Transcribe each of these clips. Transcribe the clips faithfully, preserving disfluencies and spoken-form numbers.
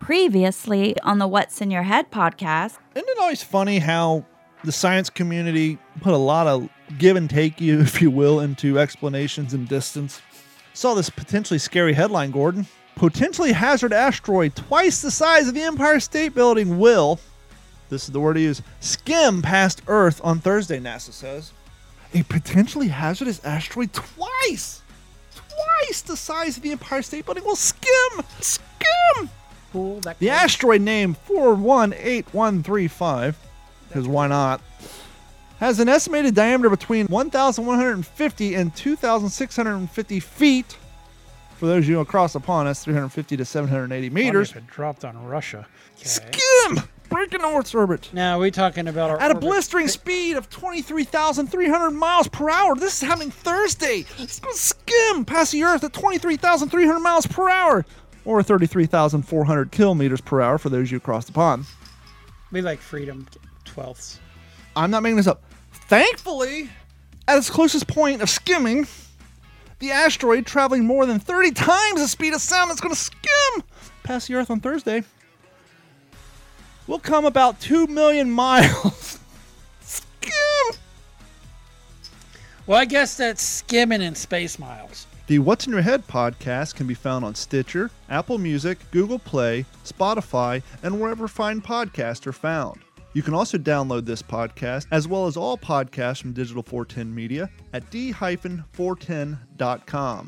Previously on the What's in Your Head podcast. Isn't it always funny how the science community put a lot of give and take, you, if you will, into explanations and distance? Saw this potentially scary headline, Gordon. Potentially hazard asteroid twice the size of the Empire State Building will, this is the word to use, skim past Earth on Thursday, NASA says. A potentially hazardous asteroid twice, twice the size of the Empire State Building will skim, skim. Cool, that the cool. asteroid named four one eight one three five, because why not, has an estimated diameter between one thousand one hundred fifty and two thousand six hundred fifty feet. For those of you across the pond, that's three hundred fifty to seven hundred eighty meters. If it dropped on Russia. Okay. Skim! Breaking Earth's orbit. Now, we're talking about our At a orbit. blistering speed of twenty-three thousand three hundred miles per hour. This is happening Thursday. It's going to skim past the Earth at twenty-three thousand three hundred miles per hour. Or thirty-three thousand four hundred kilometers per hour for those of you across the pond. We like freedom twelfths. I'm not making this up. Thankfully, at its closest point of skimming, the asteroid traveling more than thirty times the speed of sound that's going to skim past the Earth on Thursday will come about two million miles. Skim! Well, I guess that's skimming in space miles. The What's in Your Head podcast can be found on Stitcher, Apple Music, Google Play, Spotify, and wherever fine podcasts are found. You can also download this podcast, as well as all podcasts from Digital four ten Media, at d four ten dot com.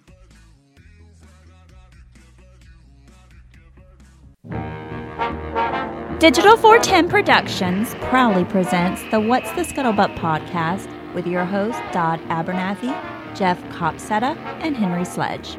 Digital four ten Productions proudly presents the What's the Scuttlebutt podcast with your hosts Dodd Abernathy, Jeff Copsetta, and Henry Sledge.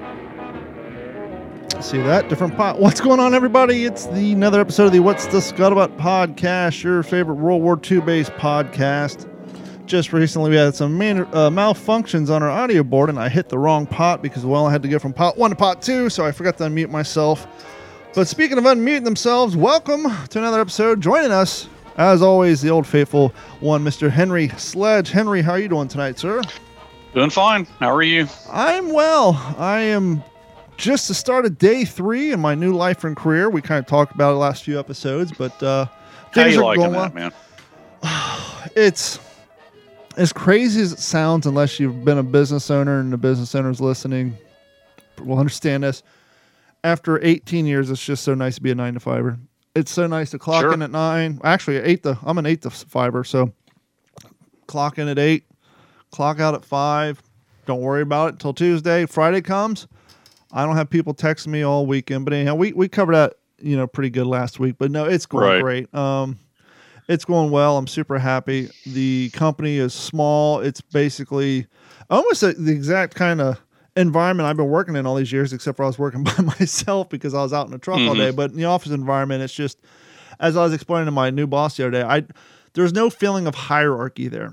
See that? Different pot. What's going on, everybody? It's the another episode of the What's the Scuttlebutt podcast, your favorite World War Two based podcast. Just recently, we had some man, uh, malfunctions on our audio board, and I hit the wrong pot because, well, I had to go from pot one to pot two, so I forgot to unmute myself. But speaking of unmuting themselves, welcome to another episode. Joining us, as always, the old faithful one, Mister Henry Sledge. Henry, how are you doing tonight, sir? Doing fine. How are you? I'm well. I am just the start of day three in my new life and career. We kind of talked about it the last few episodes, but uh, how things you are liking going that, well. man? It's as crazy as it sounds, unless you've been a business owner and the business owners listening will understand this. After eighteen years, it's just so nice to be a nine to fiver. It's so nice to clock Sure. in at nine. Actually, eight to I'm an eight to fiver, so clock in at eight, clock out at five. Don't worry about it until Tuesday. Friday comes. I don't have people texting me all weekend, but anyhow, we, we covered that, you know, pretty good last week. But no, it's going Right. great. Um, it's going well. I'm super happy. The company is small. It's basically almost a, the exact kind of environment I've been working in all these years, except for I was working by myself because I was out in the truck Mm-hmm. all day. But in the office environment, it's just, as I was explaining to my new boss the other day, I there's no feeling of hierarchy there.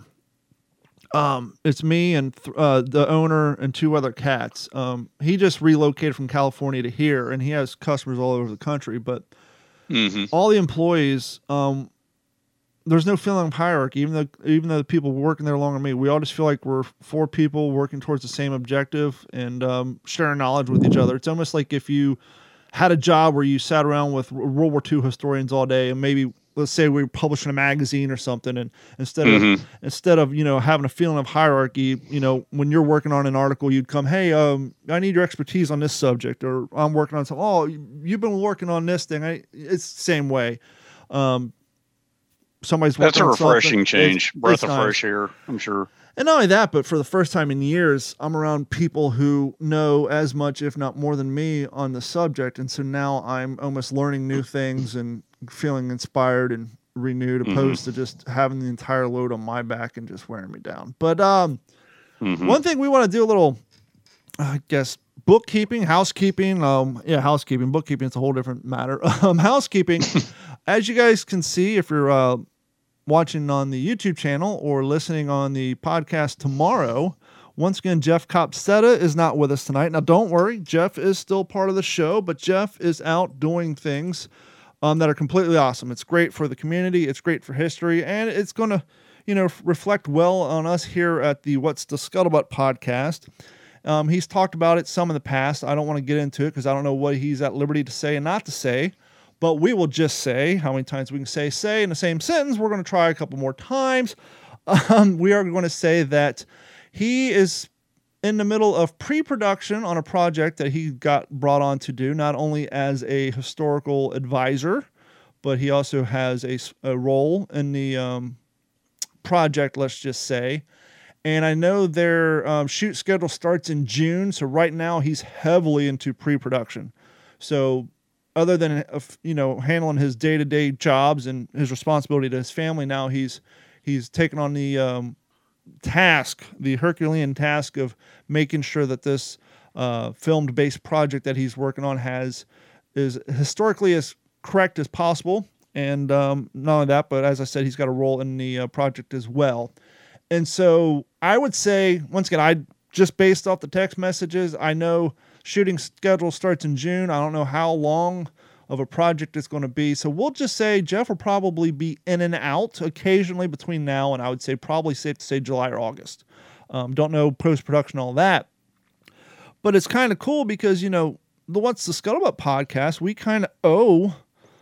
Um, it's me and th- uh, the owner and two other cats. Um, he just relocated from California to here, and he has customers all over the country. But Mm-hmm. all the employees, um, there's no feeling of hierarchy. Even though even though the people working there longer than me, we all just feel like we're four people working towards the same objective and um, sharing knowledge with each other. It's almost like if you had a job where you sat around with World War Two historians all day, and maybe let's say we were publishing a magazine or something, and instead Mhm. of instead of you know having a feeling of hierarchy, you know when you're working on an article, you'd come, hey, um, I need your expertise on this subject, or I'm working on something. Oh, you've been working on this thing. I, it's the same way. Um, somebody's working That's a on refreshing something. change. It's- Breath it's of nice. fresh air, I'm sure. And not only that, but for the first time in years, I'm around people who know as much, if not more than me, on the subject. And so now I'm almost learning new things and feeling inspired and renewed, opposed Mm-hmm. to just having the entire load on my back and just wearing me down. But um, Mhm. one thing we want to do a little, I guess, bookkeeping, housekeeping. Um, yeah, housekeeping, bookkeeping. It's a whole different matter. Um, housekeeping, as you guys can see, if you're uh, watching on the YouTube channel or listening on the podcast tomorrow, once again, Jeff Copsetta is not with us tonight. Now, don't worry, Jeff is still part of the show, but Jeff is out doing things um, that are completely awesome. It's great for the community, it's great for history, and it's going to, you know, reflect well on us here at the What's the Scuttlebutt podcast. Um, he's talked about it some in the past. I don't want to get into it because I don't know what he's at liberty to say and not to say. but we will just say how many times we can say say in the same sentence. We're going to try a couple more times. Um, we are going to say that he is in the middle of pre-production on a project that he got brought on to do, not only as a historical advisor, but he also has a, a role in the um, project, let's just say. And I know their um, shoot schedule starts in June, so right now he's heavily into pre-production. So other than, uh, you know, handling his day-to-day jobs and his responsibility to his family, now he's he's taken on the um, task, the Herculean task of making sure that this uh, filmed-based project that he's working on has is historically as correct as possible. And um, not only that, but as I said, he's got a role in the uh, project as well. And so I would say, once again, I just based off the text messages, I know shooting schedule starts in June. I don't know how long of a project it's going to be. So we'll just say Jeff will probably be in and out occasionally between now and I would say probably safe to say July or August. Um, don't know post-production, all that. But it's kind of cool because, you know, the What's the Scuttlebutt podcast, we kind of owe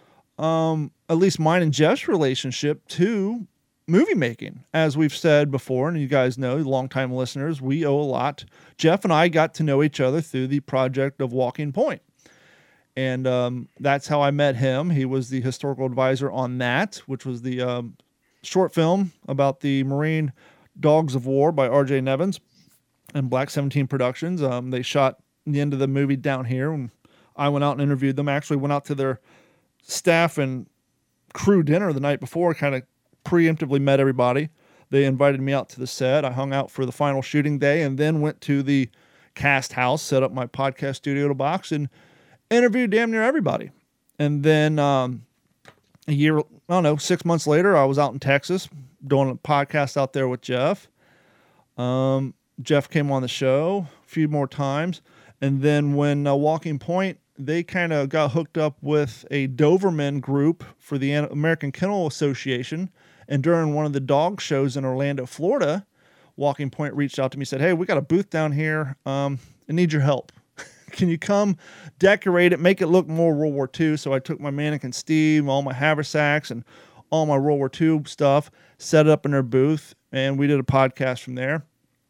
um, at least mine and Jeff's relationship to movie making. As we've said before, and you guys know, longtime listeners, we owe a lot. Jeff and I got to know each other through the project of Walking Point. And um, that's how I met him. He was the historical advisor on that, which was the um, short film about the Marine Dogs of War by R J Nevins and Black seventeen Productions. Um, they shot the end of the movie down here, and I went out and interviewed them. Actually went out to their staff and crew dinner the night before, kind of preemptively met everybody. They invited me out to the set. I hung out for the final shooting day and then went to the cast house, set up my podcast studio to box, and interviewed damn near everybody. And then um, a year, I don't know, six months later, I was out in Texas doing a podcast out there with Jeff. Um, Jeff came on the show a few more times. And then when uh, Walking Point, they kind of got hooked up with a Doberman group for the American Kennel Association. And during one of the dog shows in Orlando, Florida, Walking Point reached out to me and said, hey, we got a booth down here. Um, I need your help. Can you come decorate it, make it look more World War Two? So I took my Mannequin Steve, all my haversacks, and all my World War Two stuff, set it up in their booth, and we did a podcast from there.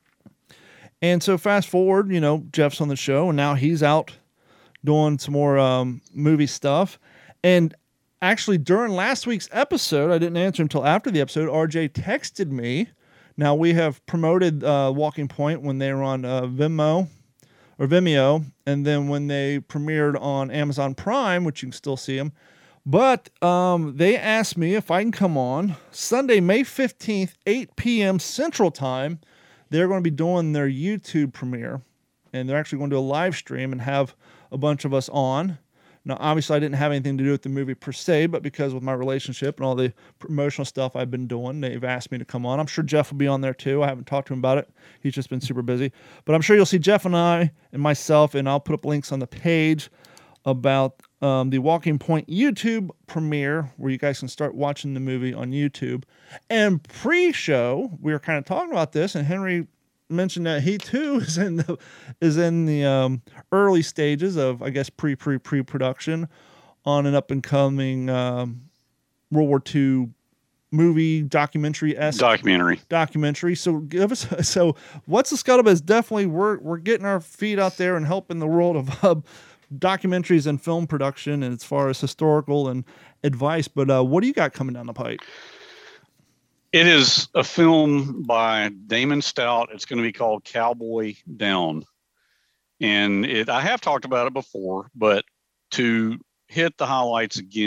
And so fast forward, you know, Jeff's on the show, and now he's out doing some more um, movie stuff. And actually, during last week's episode, I didn't answer until after the episode, R J texted me. Now, we have promoted uh, Walking Point when they were on uh, Vimeo, or Vimeo, and then when they premiered on Amazon Prime, which you can still see them. But um, they asked me if I can come on Sunday, May fifteenth, eight p.m. Central Time. They're going to be doing their YouTube premiere, and they're actually going to do a live stream and have a bunch of us on. Now, obviously, I didn't have anything to do with the movie per se, but because of my relationship and all the promotional stuff I've been doing, they've asked me to come on. I'm sure Jeff will be on there too. I haven't talked to him about it. He's just been super busy. But I'm sure you'll see Jeff and I and myself, and I'll put up links on the page about um, the Walking Point YouTube premiere, where you guys can start watching the movie on YouTube. And pre-show, we were kind of talking about this, and Henry mentioned that he too is in the is in the um, early stages of, I guess, pre pre pre production on an up and coming um, World War Two movie documentary documentary documentary. So give us so What's the Scuttlebutt is definitely we're we're getting our feet out there and helping the world of uh, documentaries and film production, and as far as historical and advice. But uh, what do you got coming down the pipe? It is a film by Damon Stout. It's going to be called Cowboy Down. And it, I have talked about it before, but to hit the highlights again,